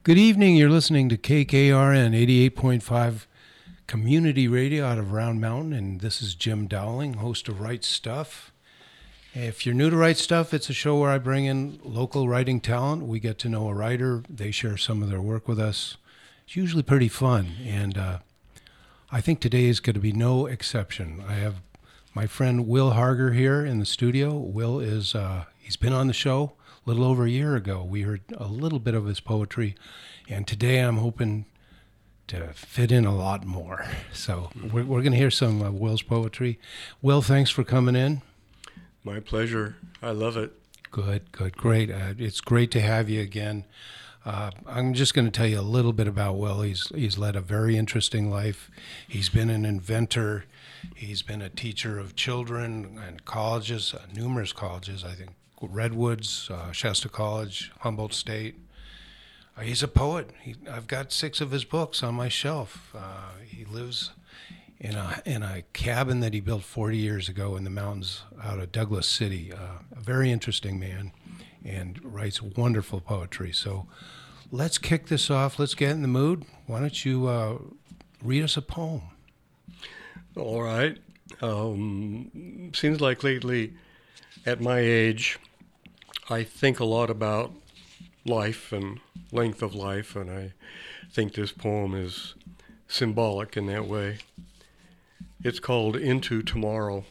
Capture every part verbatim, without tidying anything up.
Good evening. You're listening to K K R N eighty-eight point five Community Radio out of Round Mountain, and this is Jim Dowling, host of Right Stuff. If you're new to Right Stuff, it's a show where I bring in local writing talent. We get to know a writer. They share some of their work with us. It's usually pretty fun, and uh, I think today is going to be no exception. I have my friend Will Harger here in the studio. Will is, uh, he's been on the show a little over a year ago. We heard a little bit of his poetry, and today I'm hoping to fit in a lot more. So we're, we're going to hear some of Will's poetry. Will, thanks for coming in. My pleasure. I love it. Good, good, great. Uh, it's great to have you again. Uh, I'm just going to tell you a little bit about Will. He's he's led a very interesting life. He's been an inventor. He's been a teacher of children and colleges, uh, numerous colleges, I think. Redwoods, uh, Shasta College, Humboldt State. Uh, he's a poet. He, I've got six of his books on my shelf. Uh, he lives in a in a cabin that he built forty years ago in the mountains out of Douglas City. Uh, a very interesting man, and writes wonderful poetry. So let's kick this off. Let's get in the mood. Why don't you uh, read us a poem? All right. Um, seems like lately, at my age, I think a lot about life and length of life, and I think this poem is symbolic in that way. It's called Into Tomorrow.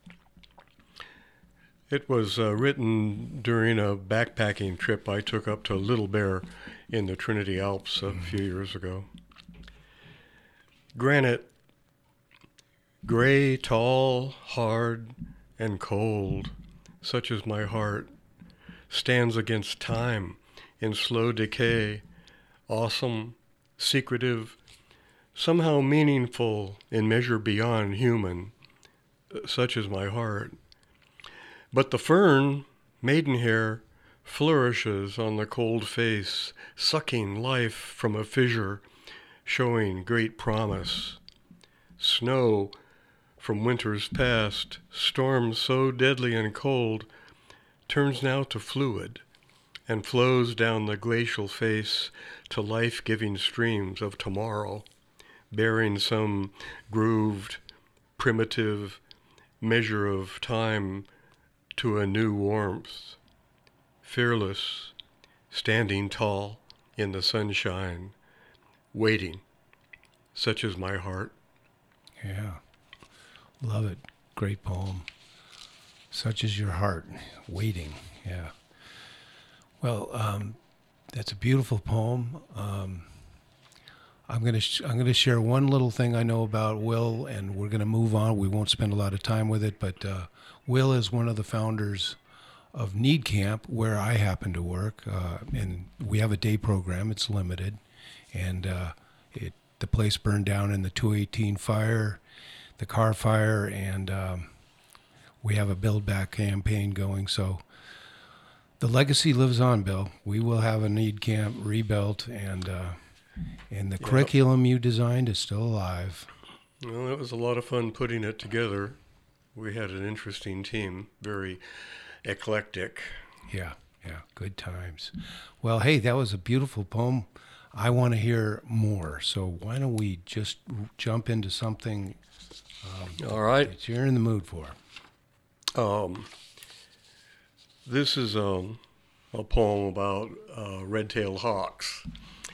It was uh, written during a backpacking trip I took up to Little Bear in the Trinity Alps a few years ago. Granite, gray, tall, hard, and cold, such as my heart, stands against time in slow decay, awesome, secretive, somehow meaningful in measure beyond human, such as my heart. But the fern, maidenhair, flourishes on the cold face, sucking life from a fissure, showing great promise. Snow from winters past, storms so deadly and cold, turns now to fluid and flows down the glacial face to life-giving streams of tomorrow, bearing some grooved, primitive measure of time to a new warmth, fearless, standing tall in the sunshine, waiting, such as my heart. Yeah, love it. Great poem. Such is your heart, waiting. Yeah. Well, um, that's a beautiful poem. Um, I'm gonna sh- I'm gonna share one little thing I know about Will, and we're gonna move on. We won't spend a lot of time with it, but uh, Will is one of the founders of Need Camp, where I happen to work, uh, and we have a day program. It's limited, and uh, it the place burned down in the two eighteen fire, the car fire, and um, we have a build back campaign going. So the legacy lives on, Bill. We will have a Need Camp rebuilt, and uh, and the yep. curriculum you designed is still alive. Well, it was a lot of fun putting it together. We had an interesting team, very eclectic. Yeah, yeah, good times. Well, hey, that was a beautiful poem. I want to hear more, so why don't we just jump into something um, All right. that you're in the mood for. Um, this is um, a poem about uh, red-tailed hawks.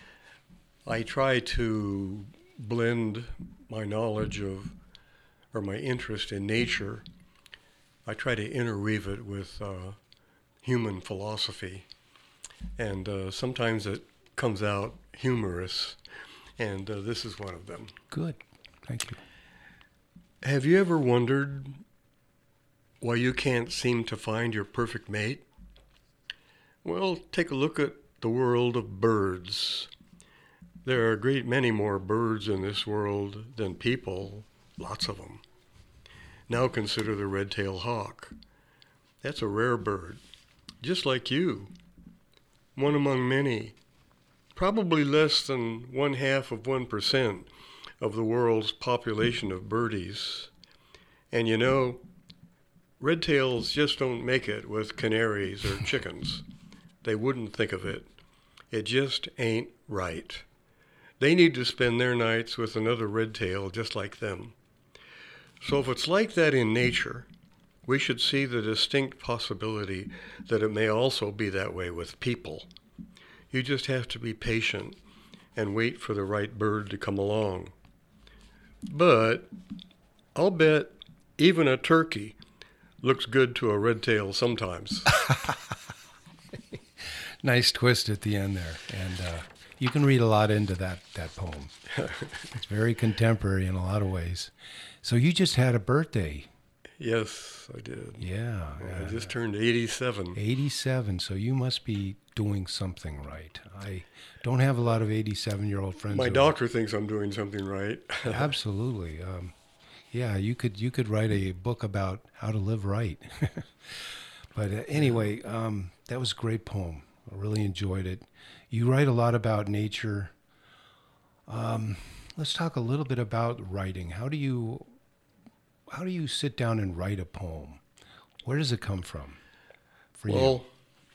I try to blend my knowledge of, or my interest in nature, I try to interweave it with uh, human philosophy. And uh, sometimes it comes out humorous, and uh, this is one of them. Good. Thank you. Have you ever wondered why you can't seem to find your perfect mate? Well, take a look at the world of birds. There are a great many more birds in this world than people, lots of them. Now consider the red-tailed hawk. That's a rare bird, just like you. One among many, probably less than one half of one percent of the world's population of birdies. And you know, red-tails just don't make it with canaries or chickens. They wouldn't think of it It just ain't right. They need to spend their nights with another redtail just like them. So if it's like that in nature, we should see the distinct possibility that it may also be that way with people. You just have to be patient and wait for the right bird to come along. But I'll bet even a turkey looks good to a redtail sometimes. Nice twist at the end there. And uh, you can read a lot into that, that poem. It's very contemporary in a lot of ways. So you just had a birthday. Yes, I did. Yeah. I just turned eighty-seven. eighty-seven, so you must be doing something right. I don't have a lot of eighty-seven-year-old friends. My who, doctor thinks I'm doing something right. Absolutely. Um, yeah, you could you could write a book about how to live right. But uh, anyway, um, that was a great poem. I really enjoyed it. You write a lot about nature. Um, let's talk a little bit about writing. How do you how do you sit down and write a poem? Where does it come from for you? Well,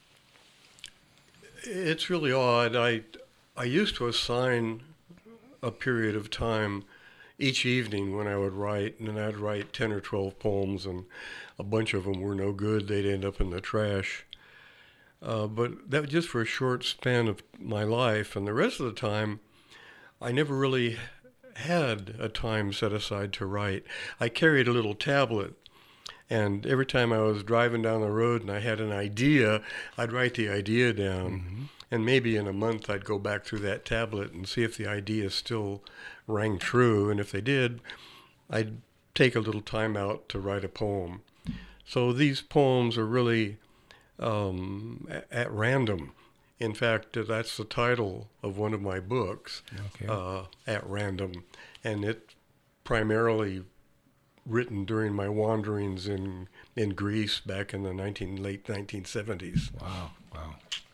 it's really odd. I I used to assign a period of time each evening when I would write, and I'd write ten or twelve poems, and a bunch of them were no good. They'd end up in the trash. Uh, but that was just for a short span of my life, and the rest of the time, I never really had a time set aside to write. I carried a little tablet, and every time I was driving down the road and I had an idea, I'd write the idea down. Mm-hmm. And maybe in a month I'd go back through that tablet and see if the idea still rang true. And if they did, I'd take a little time out to write a poem. So these poems are really um, at random. In fact, that's the title of one of my books, okay. uh, At Random. And it's primarily written during my wanderings in, in Greece back in the nineteen, late nineteen seventies. Wow, wow.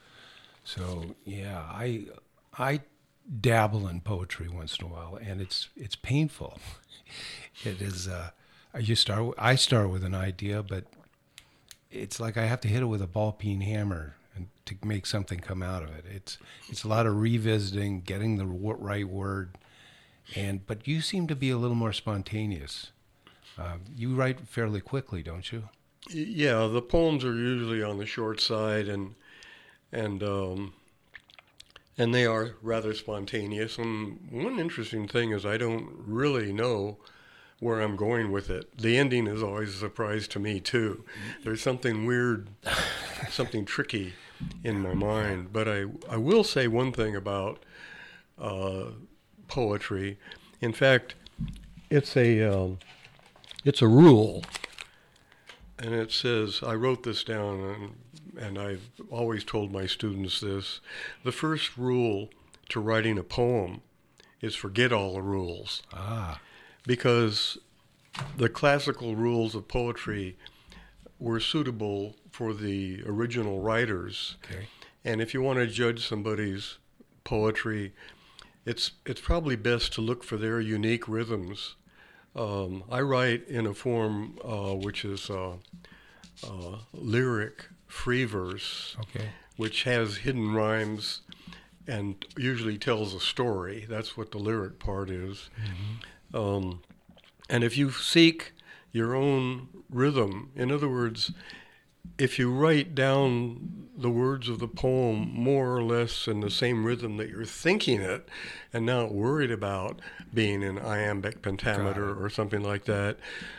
So, yeah, I I dabble in poetry once in a while, and it's it's painful. It is, uh, you start, I start with an idea, but it's like I have to hit it with a ball peen hammer and to make something come out of it. It's it's a lot of revisiting, getting the right word, and but you seem to be a little more spontaneous. Uh, you write fairly quickly, don't you? Yeah, the poems are usually on the short side, and and um, and they are rather spontaneous. And one interesting thing is I don't really know where I'm going with it. The ending is always a surprise to me too. There's something weird, something tricky in my mind. But I I will say one thing about uh, poetry. In fact, it's a um, it's a rule, and it says, I wrote this down, and, and I've always told my students this. The first rule to writing a poem is forget all the rules. Ah. Because the classical rules of poetry were suitable for the original writers. Okay. And if you want to judge somebody's poetry, it's it's probably best to look for their unique rhythms. Um, I write in a form uh, which is uh, uh, lyric free verse, okay. which has hidden rhymes and usually tells a story. That's what the lyric part is. Mm-hmm. Um, and if you seek your own rhythm, in other words, if you write down the words of the poem more or less in the same rhythm that you're thinking it, and not worried about being in iambic pentameter or something like that,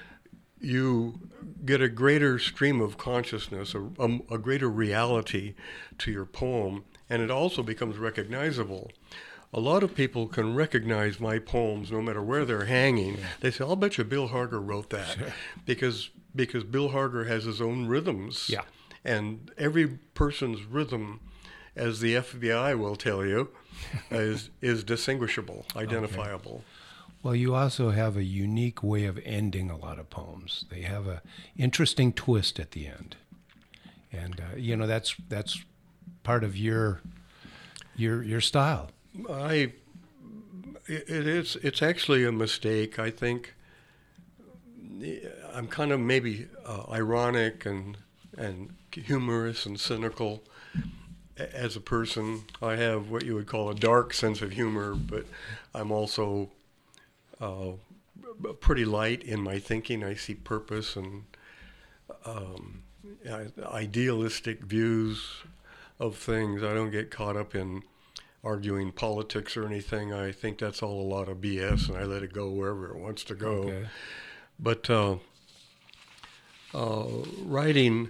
you get a greater stream of consciousness, a, a, a greater reality to your poem, and it also becomes recognizable. A lot of people can recognize my poems no matter where they're hanging. Yeah. They say, I'll bet you Bill Harger wrote that. Sure. because because Bill Harger has his own rhythms. Yeah. And every person's rhythm, as the F B I will tell you, is is distinguishable, identifiable. Okay. Well, you also have a unique way of ending a lot of poems. They have a interesting twist at the end. And uh, you know, that's that's part of your your your style. I, it is, it's actually a mistake. I think I'm kind of maybe uh, ironic and, and humorous and cynical. a- as a person, I have what you would call a dark sense of humor, but I'm also uh, b- pretty light in my thinking. I see purpose and um, i- idealistic views of things. I don't get caught up in arguing politics or anything. I think that's all a lot of B S, and I let it go wherever it wants to go. Okay. But uh, uh, writing,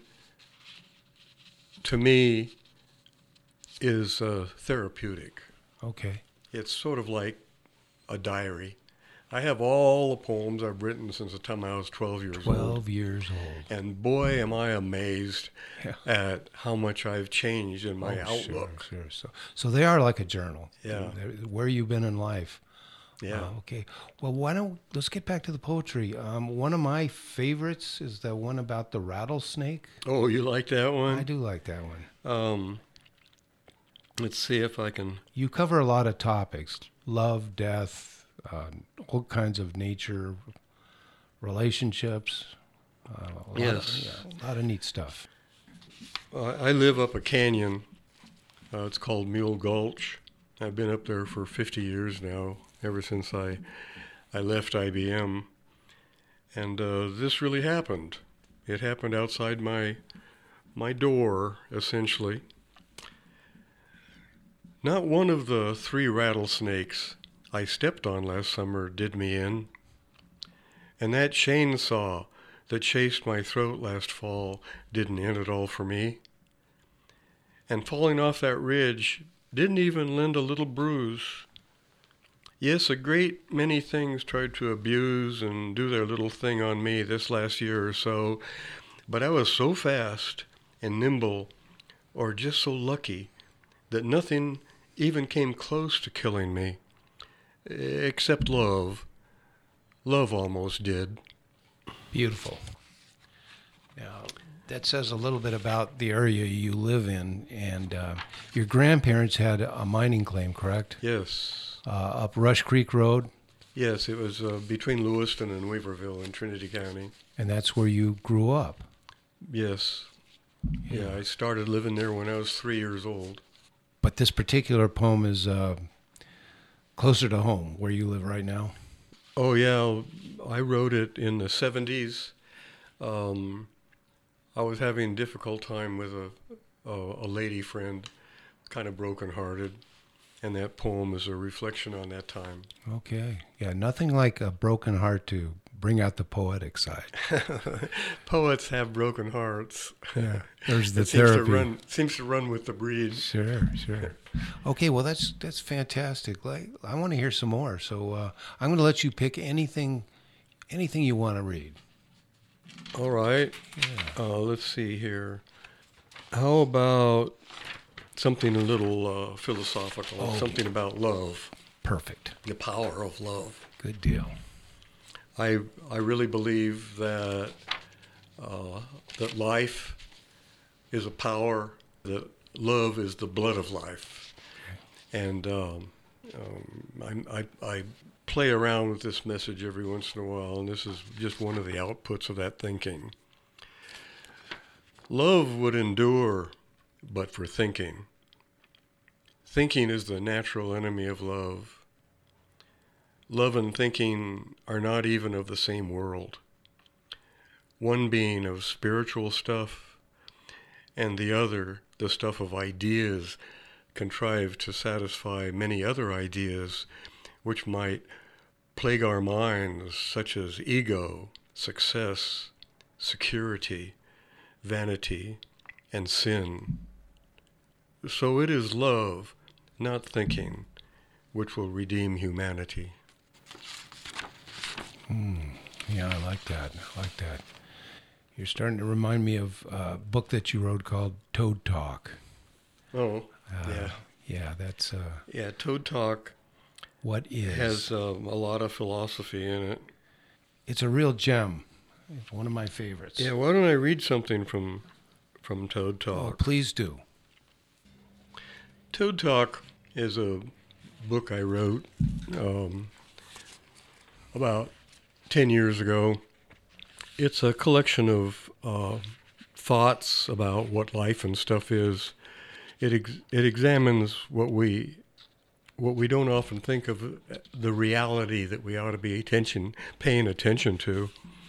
to me, is uh, therapeutic. Okay. It's sort of like a diary. I have all the poems I've written since the time I was twelve years old. Twelve years old. And boy, am I amazed Yeah. at how much I've changed in my Oh, outlook. Sure, sure. So, so they are like a journal. Yeah. They're- Where you've been in life. Yeah. Uh, okay. Well, why don't let's get back to the poetry. Um, one of my favorites is the one about the rattlesnake. Oh, you like that one? I do like that one. Um, let's see if I can. You cover a lot of topics: love, death, uh, all kinds of nature, relationships. Uh, a lot Yes. Of, yeah, a lot of neat stuff. Uh, I live up a canyon. Uh, it's called Mule Gulch. I've been up there for fifty years now, ever since I I left I B M. And uh, this really happened. It happened outside my my door, essentially. Not one of the three rattlesnakes I stepped on last summer did me in. And that chainsaw that chased my throat last fall didn't end it all for me. And falling off that ridge didn't even lend a little bruise. Yes, a great many things tried to abuse and do their little thing on me this last year or so, but I was so fast and nimble, or just so lucky, that nothing even came close to killing me, except love. Love almost did. Beautiful. Now, that says a little bit about the area you live in, and uh, your grandparents had a mining claim, correct? Yes. Uh, up Rush Creek Road, Yes, it was uh, between Lewiston and Weaverville in Trinity County. and that's where you grew up. Yes. Yeah, I started living there when I was three years old. But this particular poem is uh, closer to home, where you live right now. Oh, yeah, I wrote it in the seventies. Um, I was having a difficult time with a, a, a lady friend, kind of brokenhearted, and that poem is a reflection on that time. Okay. Yeah, nothing like a broken heart to bring out the poetic side. Poets have broken hearts. Yeah, there's the it seems therapy. to run seems to run with the breed. Sure, sure. Okay, well that's that's fantastic. Like, I want to hear some more, so uh, I'm going to let you pick anything, anything you want to read. All right. Yeah. Uh, let's see here. How about something a little uh, philosophical? Oh. Something about love, Perfect. the power of love. Good deal. I I really believe that uh, that life is a power. That love is the blood of life, and um, um, I, I I play around with this message every once in a while, and this is just one of the outputs of that thinking. Love would endure, but for thinking. Thinking is the natural enemy of love. Love and thinking are not even of the same world. One being of spiritual stuff, and the other the stuff of ideas contrived to satisfy many other ideas which might plague our minds, such as ego, success, security, vanity, and sin. So it is love, not thinking, which will redeem humanity. Mm, yeah, I like that. I like that. You're starting to remind me of a book that you wrote called Toad Talk. Oh, Uh, yeah. Yeah, that's uh, Yeah, Toad Talk what is. has um, a lot of philosophy in it. It's a real gem. It's one of my favorites. Yeah, why don't I read something from from Toad Oh, Talk? please do. Toad Talk is a book I wrote um, about ten years ago. It's a collection of uh, thoughts about what life and stuff is it ex- it examines what we what we don't often think of, the reality that we ought to be attention paying attention to.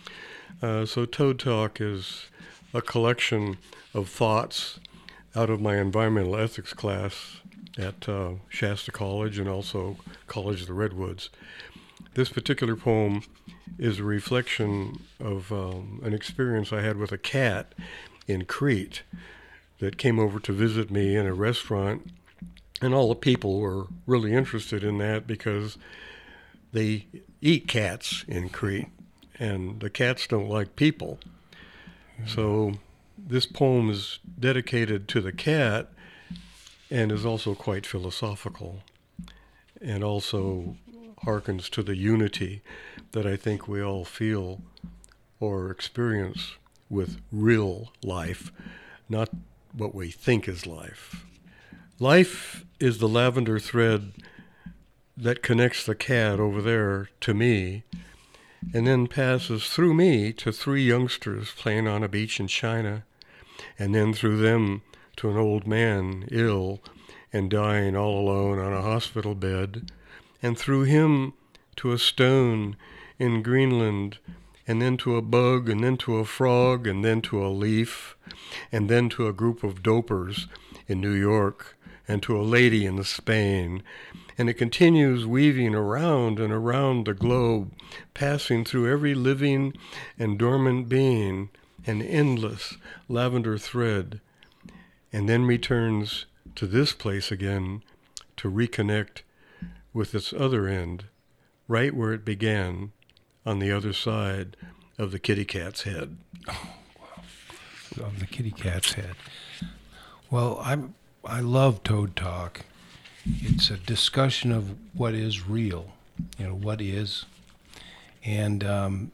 Uh, so Toad Talk is a collection of thoughts out of my environmental ethics class at uh, Shasta College and also College of the Redwoods. This particular poem is a reflection of um, an experience I had with a cat in Crete that came over to visit me in a restaurant, and all the people were really interested in that because they eat cats in Crete, and the cats don't like people. Mm-hmm. So this poem is dedicated to the cat and is also quite philosophical, and also harkens to the unity that I think we all feel or experience with real life, not what we think is life. Life is the lavender thread that connects the cat over there to me, and then passes through me to three youngsters playing on a beach in China, and then through them to an old man ill and dying all alone on a hospital bed, and through him to a stone in Greenland, and then to a bug, and then to a frog, and then to a leaf, and then to a group of dopers in New York, and to a lady in Spain. And it continues weaving around and around the globe, passing through every living and dormant being, an endless lavender thread, and then returns to this place again to reconnect with its other end, right where it began, on the other side of the kitty cat's head. Oh, wow. Of the kitty cat's head. Well, I'm, I love Toad Talk. It's a discussion of what is real, you know, what is. And um,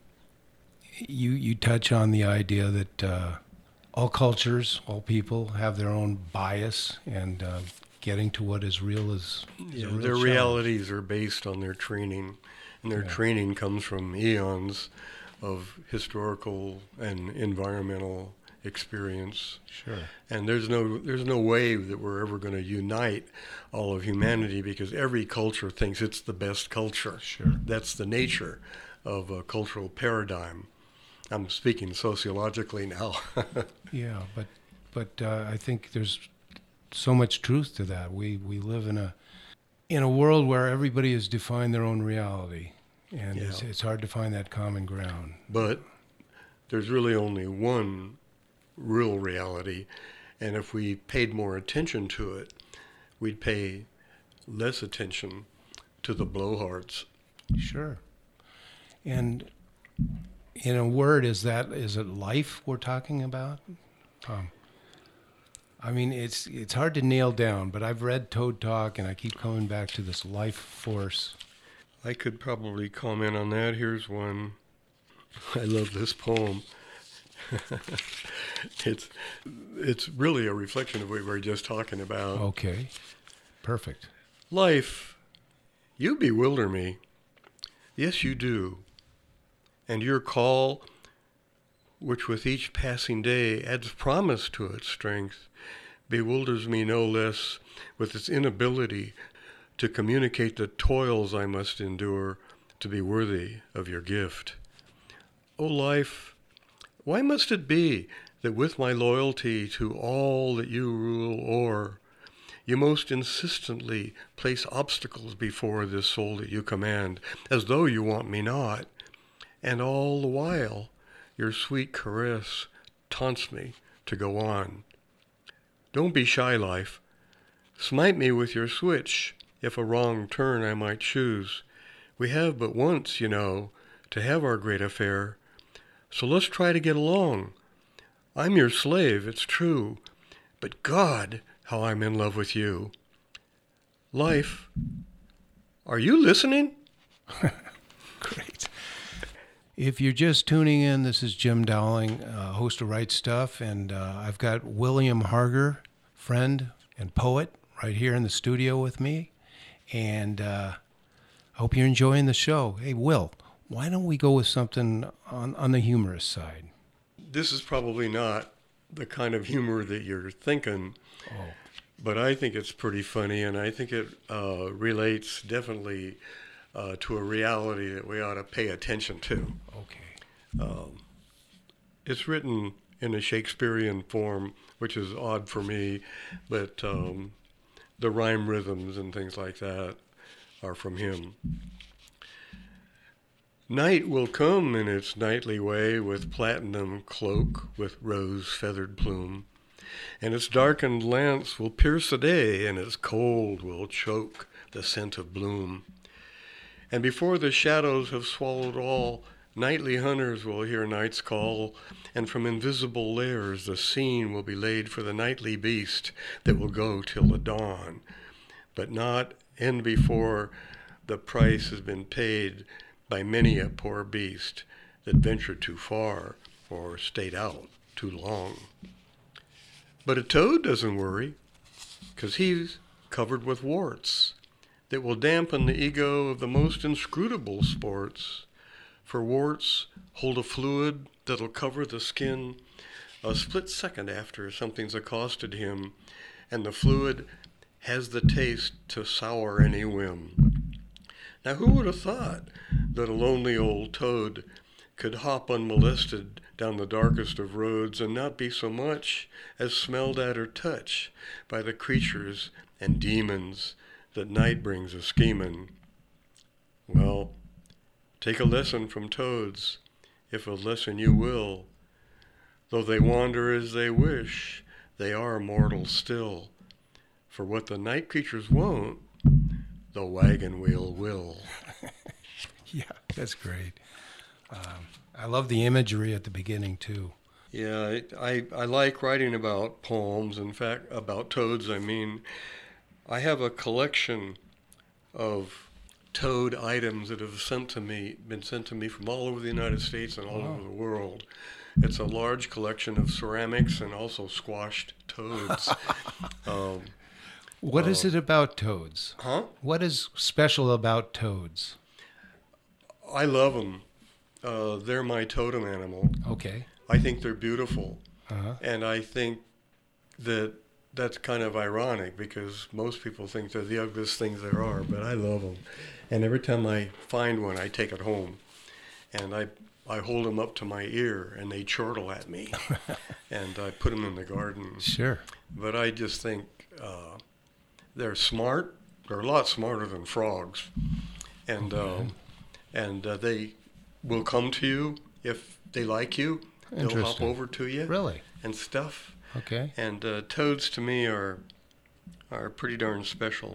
you you touch on the idea that uh, all cultures, all people have their own bias, and uh, getting to what is real is, is yeah, a real their challenge. realities are based on their training, and their Yeah. training comes from eons of historical and environmental experience. Sure. And there's no there's no way that we're ever going to unite all of humanity, because every culture thinks it's the best culture. Sure. That's the nature of a cultural paradigm. I'm speaking sociologically now. Yeah, but but uh, I think there's so much truth to that. We we live in a in a world where everybody has defined their own reality, and Yeah. it's, it's hard to find that common ground. But there's really only one real reality, and if we paid more attention to it, we'd pay less attention to the blowhards. Sure. And in a word, is that is it life we're talking about? Um, I mean, it's it's hard to nail down, but I've read Toad Talk, and I keep coming back to this life force. I could probably comment on that. Here's one. I love this poem. it's it's really a reflection of what we were just talking about. Okay, perfect. Life, you bewilder me. Yes, you do. And your call, which with each passing day adds promise to its strength, bewilders me no less with its inability to communicate the toils I must endure to be worthy of your gift. O life, why must it be that with my loyalty to all that you rule o'er, you most insistently place obstacles before this soul that you command, as though you want me not, and all the while your sweet caress taunts me to go on. Don't be shy, life. Smite me with your switch, if a wrong turn I might choose. We have but once, you know, to have our great affair, so let's try to get along. I'm your slave, it's true, but God, how I'm in love with you. Life, are you listening? Great. If you're just tuning in, this is Jim Dowling, uh, host of Right Stuff, and uh, I've got William Harger, friend and poet, right here in the studio with me, and uh, I hope you're enjoying the show. Hey, Will, why don't we go with something on, on the humorous side? This is probably not the kind of humor that you're thinking, Oh. but I think it's pretty funny, and I think it uh, relates definitely uh, to a reality that we ought to pay attention to. Okay. Um, it's written in a Shakespearean form, which is odd for me, but um, the rhyme rhythms and things like that are from him. Night will come in its nightly way with platinum cloak with rose-feathered plume, and its darkened lance will pierce the day, and its cold will choke the scent of bloom. And before the shadows have swallowed all, nightly hunters will hear night's call, and from invisible lairs the scene will be laid for the nightly beast that will go till the dawn, but not end before the price has been paid by many a poor beast that ventured too far or stayed out too long. But a toad doesn't worry, 'cause he's covered with warts that will dampen the ego of the most inscrutable sports. For warts hold a fluid that'll cover the skin a split second after something's accosted him, and the fluid has the taste to sour any whim. Now who would have thought that a lonely old toad could hop unmolested down the darkest of roads and not be so much as smelled at or touched by the creatures and demons that night brings a schemin'? Well, take a lesson from toads, if a lesson you will. Though they wander as they wish, they are mortal still. For what the night creatures won't, the wagon wheel will. Yeah, that's great. Um, I love the imagery at the beginning, too. Yeah, I, I, I like writing about poems. In fact, about toads, I mean. I have a collection of toad items that have sent to me, been sent to me from all over the United States and all Wow. over the world. It's a large collection of ceramics and also squashed toads. um, What uh, is it about toads? huh? What is special about toads? I love them. Uh, they're my totem animal. Okay. I think they're beautiful. Uh-huh. And I think that that's kind of ironic because most people think they're the ugliest things there are, but I love them. And every time I find one, I take it home. And I I hold them up to my ear, and they chortle at me. And I put them in the garden. Sure. But I just think uh, they're smart. They're a lot smarter than frogs. And, Okay. um, and uh, they will come to you if they like you. They'll hop Interesting. over to you Really? and stuff. Okay. And uh, toads to me are are pretty darn special.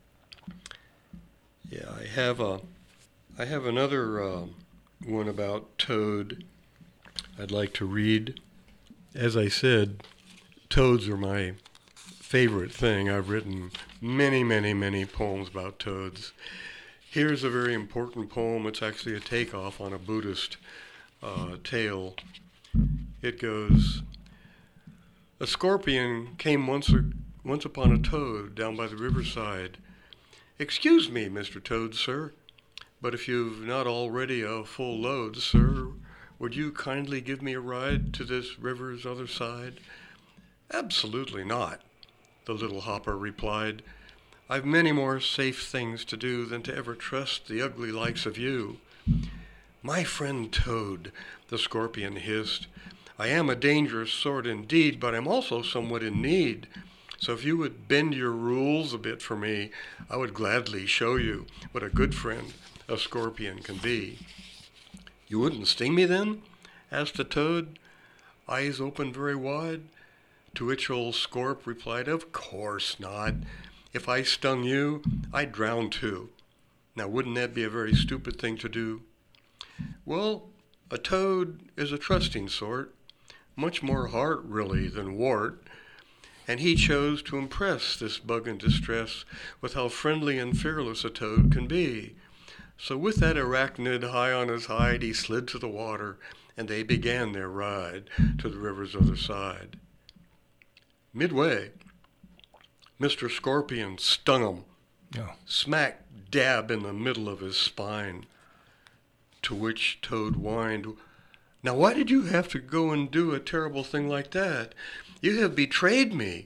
Yeah, I have a I have another uh, one about toad I'd like to read. As I said, toads are my favorite thing. I've written many, many, many poems about toads. Here's a very important poem. It's actually a takeoff on a Buddhist uh, tale. It goes, a scorpion came once, a, once upon a toad down by the riverside. Excuse me, Mister Toad, sir, but if you've not already a full load, sir, would you kindly give me a ride to this river's other side? Absolutely not, the little hopper replied. I've many more safe things to do than to ever trust the ugly likes of you. My friend Toad, the scorpion hissed, I am a dangerous sort indeed, but I'm also somewhat in need. So if you would bend your rules a bit for me, I would gladly show you what a good friend a scorpion can be. You wouldn't sting me then? Asked the toad, eyes opened very wide. To which old Scorp replied, of course not. If I stung you, I'd drown too. Now wouldn't that be a very stupid thing to do? Well, a toad is a trusting sort, much more heart really than wart, and he chose to impress this bug in distress with how friendly and fearless a toad can be. So with that arachnid high on his hide, he slid to the water, and they began their ride to the river's other side. Midway, Mister Scorpion stung him, Oh. smack dab in the middle of his spine. To which Toad whined, now why did you have to go and do a terrible thing like that? You have betrayed me.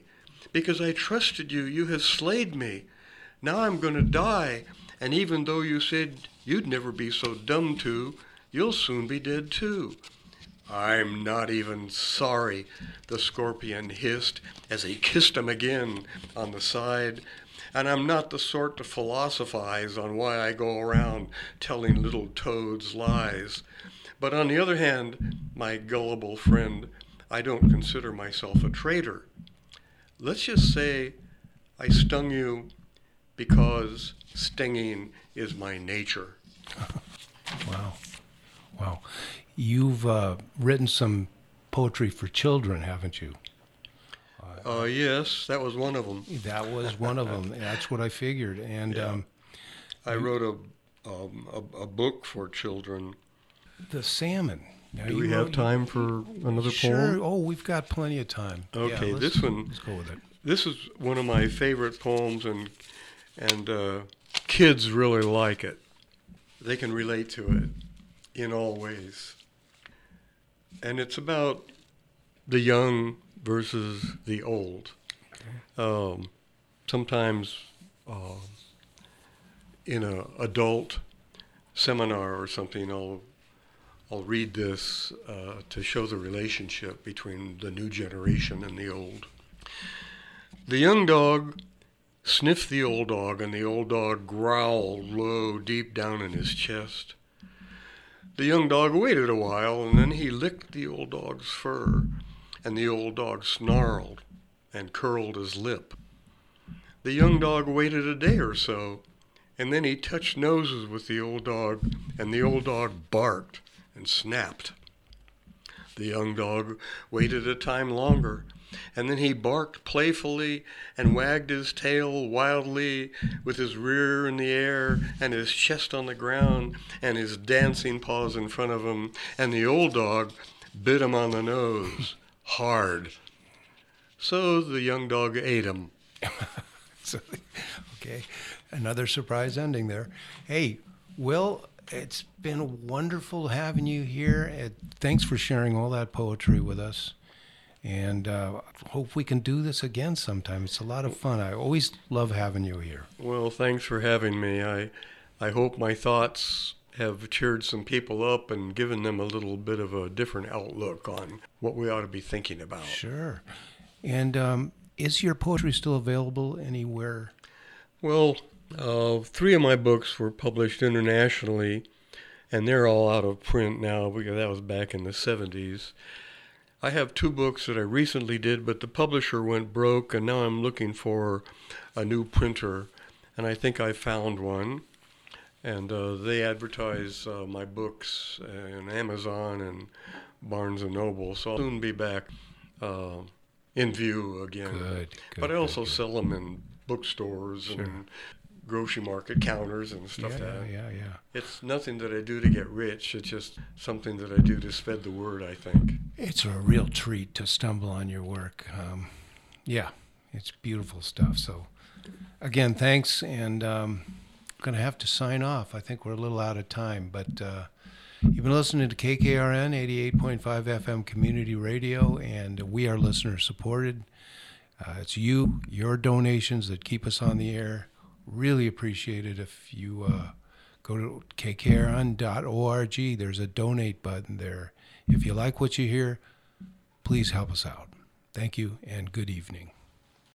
Because I trusted you, you have slayed me. Now I'm going to die, and even though you said you'd never be so dumb to, you'll soon be dead too. I'm not even sorry, the scorpion hissed as he kissed him again on the side. And I'm not the sort to philosophize on why I go around telling little toads lies. But on the other hand, my gullible friend, I don't consider myself a traitor. Let's just say I stung you because stinging is my nature. Wow. Wow. You've uh, written some poetry for children, haven't you? Uh, yes, that was one of them. That was one of them. That's what I figured. And Yeah. um, I wrote a, um, a a book for children. the salmon. Now, Do you we have wrote- time for another Sure. poem? Oh, we've got plenty of time. Yeah, Okay, let's- this one- Let's go with it. This is one of my favorite poems, and and uh, kids really like it. They can relate to it in all ways. And it's about the young versus the old. Um, sometimes uh, in a adult seminar or something, I'll I'll read this uh, to show the relationship between the new generation and the old. The young dog sniffed the old dog, and the old dog growled low deep down in his chest. The young dog waited a while, and then he licked the old dog's fur, and the old dog snarled and curled his lip. The young dog waited a day or so, and then he touched noses with the old dog, and the old dog barked and snapped. The young dog waited a time longer, and then he barked playfully and wagged his tail wildly with his rear in the air and his chest on the ground and his dancing paws in front of him, and the old dog bit him on the nose hard. So the young dog ate him. So, okay, another surprise ending there. Hey, Will, it's been wonderful having you here. It, thanks for sharing all that poetry with us. And uh, hope we can do this again sometime. It's a lot of fun. I always love having you here. Well, thanks for having me. I, I hope my thoughts have cheered some people up and given them a little bit of a different outlook on what we ought to be thinking about. Sure. And um, is your poetry still available anywhere? Well, uh, three of my books were published internationally, and they're all out of print now because that was back in the seventies. I have two books that I recently did, but the publisher went broke, and now I'm looking for a new printer, and I think I found one. And uh, they advertise uh, my books on Amazon and Barnes and Noble, so I'll soon be back uh, in view again. Good, good. But I also good, sell them in bookstores Sure. and grocery market counters and good. stuff Yeah, like that. yeah, yeah. It's nothing that I do to get rich. It's just something that I do to spread the word, I think. It's a real treat to stumble on your work. Um, yeah, it's beautiful stuff. So, again, thanks. And um, I'm going to have to sign off. I think we're a little out of time. But uh, you've been listening to K K R N eighty-eight point five F M Community Radio, and we are listener supported. Uh, it's you, your donations that keep us on the air. Really appreciate it if you uh, go to K K R N dot org. There's a donate button there. If you like what you hear, please help us out. Thank you and good evening.